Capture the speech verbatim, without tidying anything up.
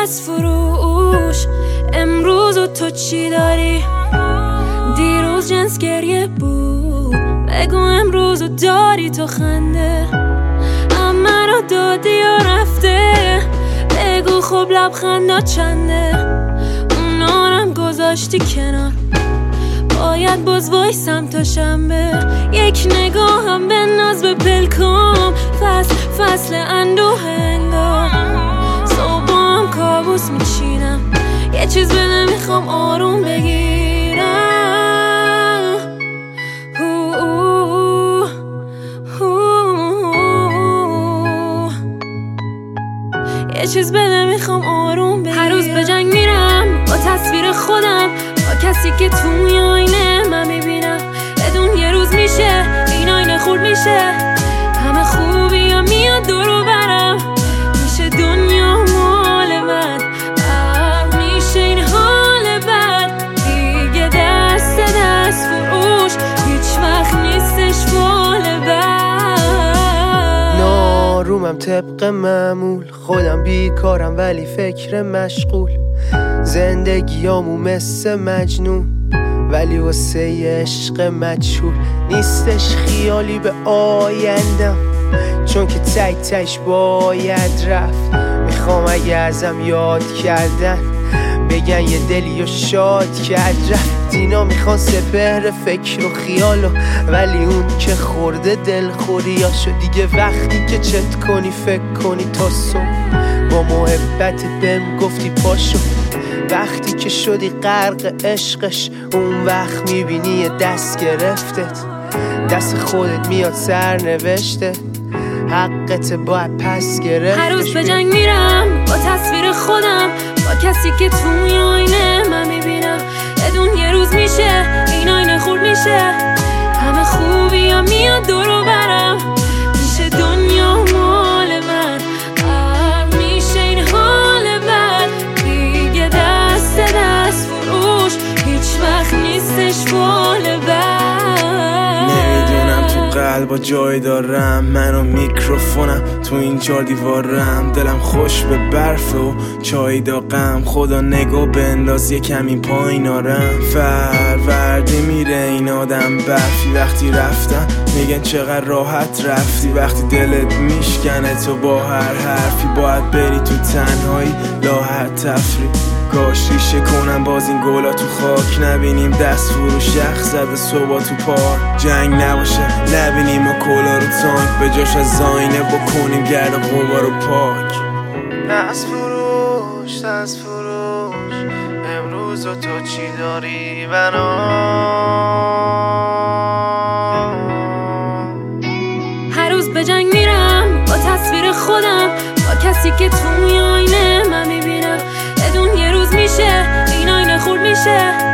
دست فروش. امروز و تو چی داری؟ دیروز جنس گریه بود، بگو امروز و داری تو خنده. اما رو دادی و رفته، بگو خب لبخندا چنده. اونارم گذاشتی کنار، باید باز وایسم تا شنبه. یک نگاهم به ناز به پلکام، فصل فصل اندوه انگار. صبحام کابوس میچینم، یه چیز بده میخوام آروم بگیرم. هو هو هو. یه چیز بده میخوام آروم بگیرم. هر روز به جنگ میرم با تصویر خودم، با کسی که توی آینه من میبینم. بدون یه روز میشه این آینه خورد میشه، همه خوبی یا میاد دورو برم. میشه دنیا مال من، میشه این حال بد دیگه. دست دست فروش هیچ وقت نیستش فال بد. نارومم طبق معمول، خودم بیکارم ولی فکر مشغول. زندگیامو مثل مجنون، ولی واسه عشق مجهول. نیستش خیالی به آیندم، چون که تک تک باید رفت. میخوام اگه ازم یاد کردن بگن یه دلی و شاد کرد رفت. اینا میخوان سپهر فکر و خیالو، ولی اون که خورده دل خوریاشو. دیگه وقتی که چت کنی فکر کنی تا صبح، با محبتت بهم گفتی پاشو. وقتی که شدی غرق عشقش، اون وقت میبینی یه دست گرفتت. دست خودت میاد سر نوشته، حقت باید پس گرفتش. هر روز به جنگ میرم با تصویر خودم، با کسی که توی آینه من میبینم. بدون یه روز میشه این آینه خورد میشه، همه خوبی یا میاد دورو برم. میشه دنیا مال من، میشه این حال بد دیگه. دست دست فروش هیچ وقت نیستش فال بد. نمیدونم تو قلبا جای دارم، من و میکروفونم تو این چار دیوارم. دلم خوش به برف و چای داغم، خدا نگو بنداز یه کمی پایین آرم. فروردی میره این آدم برفی، وقتی رفتم میگن چقدر راحت رفتی. وقتی دلت میشکنه تو با هر حرفی، باید بری تو تنهایی لاحت تفری. کاش ریشه کنم باز این گلا تو خاک، نبینیم دست فروش یخ زده صبح تو پارک. جنگ نباشه نبینیم و کلا رو تانک، به جاش از آینه بکنیم گرد غبار رو پاک. دست فروش دست فروش، امروز و تو چی داری بنا؟ هر روز به جنگ میرم با تصویر خودم، با کسی که توی آینه من میبینم. بدون یه روز میشه این آینه خورد میشه،